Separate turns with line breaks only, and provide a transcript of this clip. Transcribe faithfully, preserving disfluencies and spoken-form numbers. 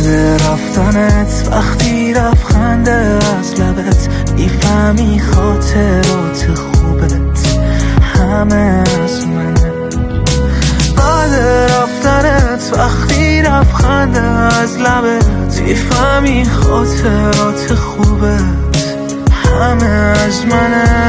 بعد رفتنت وقتی لبخند از لبت میفهمی خاطرات خوبت همه از منه. بعد رفتنت وقتی لبخند از لبت میفهمی خاطرات خوبت همه از منه.